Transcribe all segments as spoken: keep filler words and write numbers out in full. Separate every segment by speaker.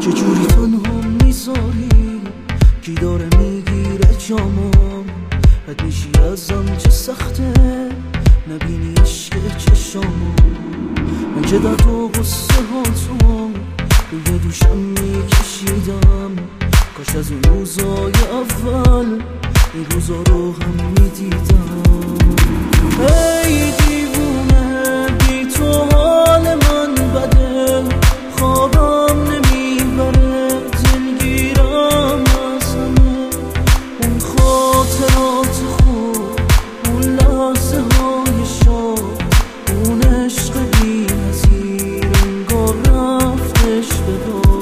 Speaker 1: چجوری تنها میذاری کی داره میگیره جامم رد میشی ازم چه سخته نبینی عشق چشامو من که در تو غصه هاتو روی دوشم میکشیدم کاش از اون روزای اول این روزا رو هم میدیدم ای دیوونه بی تو حال من بده خوابم نمیبره دلگیرم از همه اون خاطرات خوب اون لحظه های شاد اون عشق بی نظیر انگار رفتش به دار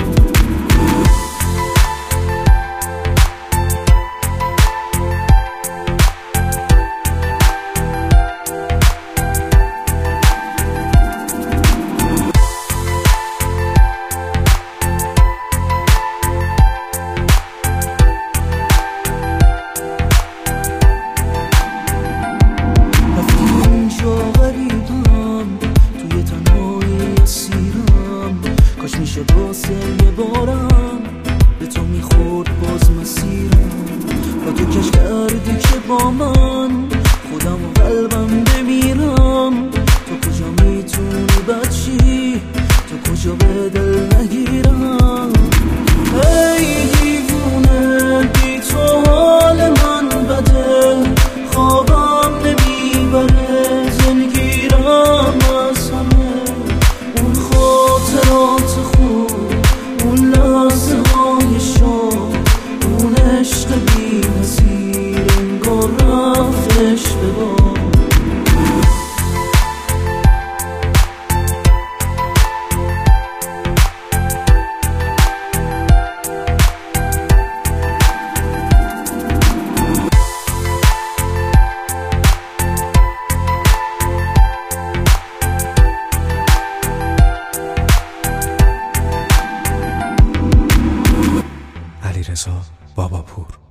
Speaker 1: میشه واسه یه بارم به تو میخورد باز مسیرم با تو کش کردی که با من خودم و قلبم بمیرم تو کجا میتونی بچی تو کجا به دل نگیرم ای دیوونه بی تو حال من بده خوابم نمیبره دلگیرم از همه اون خاطرات اون لحظه های شاد اون عشق بی نظیر انگار رفتش به باد
Speaker 2: علیرضا باباپور.